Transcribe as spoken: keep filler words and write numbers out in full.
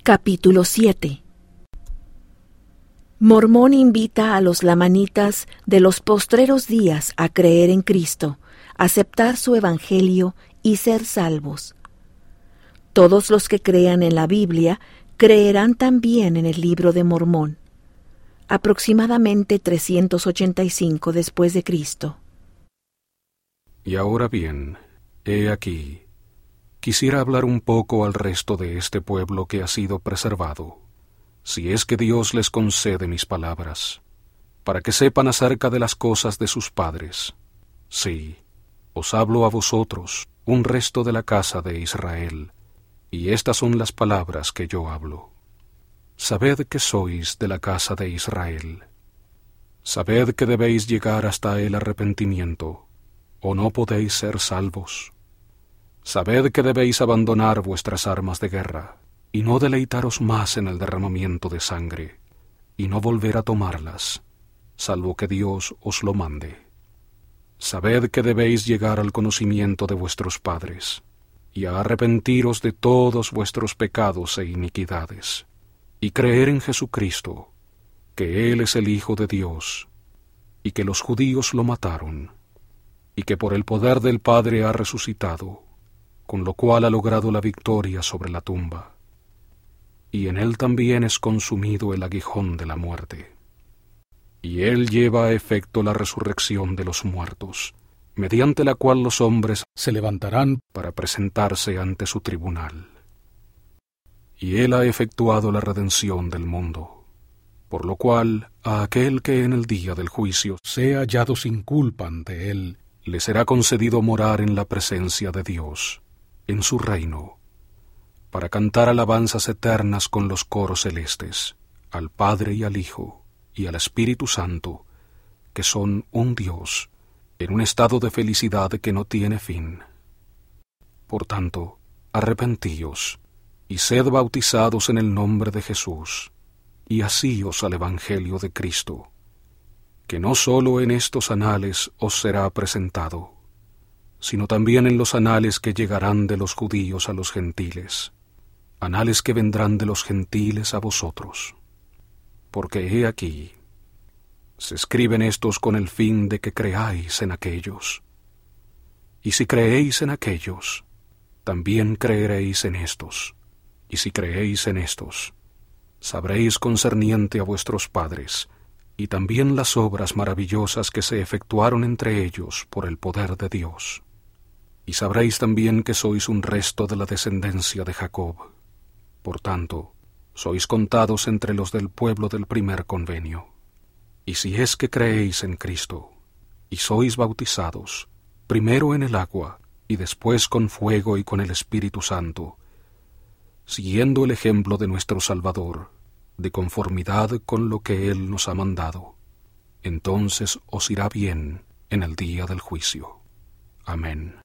Capítulo siete. Mormón invita a los lamanitas de los postreros días a creer en Cristo, aceptar su evangelio y ser salvos. Todos los que crean en la Biblia creerán también en el libro de Mormón. Aproximadamente trescientos ochenta y cinco después de Cristo. Y ahora bien, he aquí, quisiera hablar un poco al resto de este pueblo que ha sido preservado, si es que Dios les concede mis palabras, para que sepan acerca de las cosas de sus padres. Sí, os hablo a vosotros, un resto de la casa de Israel, y estas son las palabras que yo hablo. Sabed que sois de la casa de Israel. Sabed que debéis llegar hasta el arrepentimiento, o no podéis ser salvos. Sabed que debéis abandonar vuestras armas de guerra, y no deleitaros más en el derramamiento de sangre, y no volver a tomarlas, salvo que Dios os lo mande. Sabed que debéis llegar al conocimiento de vuestros padres, y a arrepentiros de todos vuestros pecados e iniquidades, y creer en Jesucristo, que Él es el Hijo de Dios, y que los judíos lo mataron, y que por el poder del Padre ha resucitado, con lo cual ha logrado la victoria sobre la tumba, y en Él también es consumido el aguijón de la muerte. Y Él lleva a efecto la resurrección de los muertos, mediante la cual los hombres se levantarán para presentarse ante su tribunal. Y Él ha efectuado la redención del mundo, por lo cual a aquel que en el día del juicio sea hallado sin culpa ante Él, le será concedido morar en la presencia de Dios, en su reino, para cantar alabanzas eternas con los coros celestes, al Padre y al Hijo, y al Espíritu Santo, que son un Dios, en un estado de felicidad que no tiene fin. Por tanto, arrepentíos, y sed bautizados en el nombre de Jesús, y asíos al Evangelio de Cristo, que no sólo en estos anales os será presentado, sino también en los anales que llegarán de los judíos a los gentiles, anales que vendrán de los gentiles a vosotros. Porque he aquí, se escriben estos con el fin de que creáis en aquellos. Y si creéis en aquellos, también creeréis en estos. Y si creéis en estos, sabréis concerniente a vuestros padres, y también las obras maravillosas que se efectuaron entre ellos por el poder de Dios. Y sabréis también que sois un resto de la descendencia de Jacob. Por tanto, sois contados entre los del pueblo del primer convenio. Y si es que creéis en Cristo, y sois bautizados, primero en el agua, y después con fuego y con el Espíritu Santo, siguiendo el ejemplo de nuestro Salvador, de conformidad con lo que Él nos ha mandado, entonces os irá bien en el día del juicio. Amén.